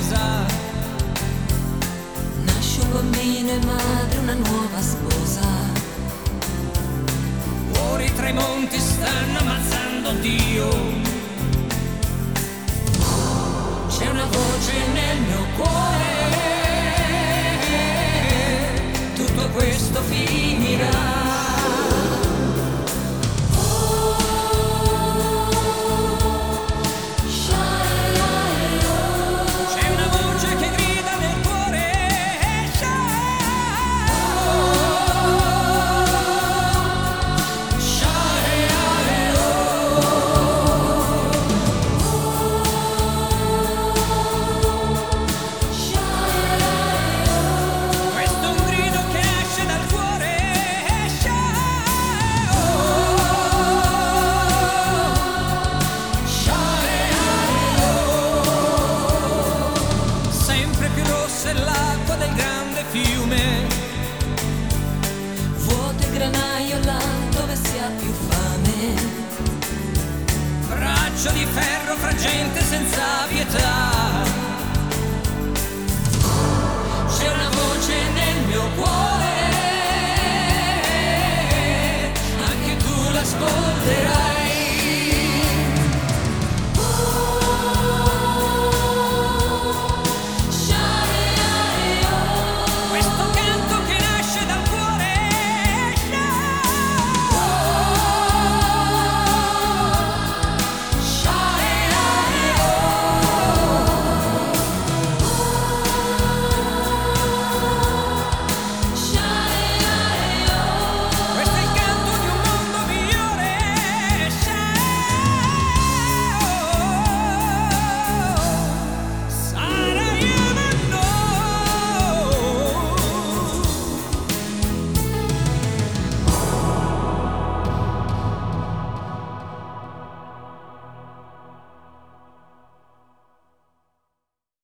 casa. Nasce un bambino e madre una nuova sposa. Fuori tra i monti stanno ammazzando Dio. C'è una voce nel mio cuore, Tutto questo finirà. C'è una voce che grida nel cuore. Questo è un grido che esce dal cuore. Sempre più rossa è l'acqua del grande fiume. vuoto il granaio là dove si ha più fame. Braccio di ferro fra gente senza pietà.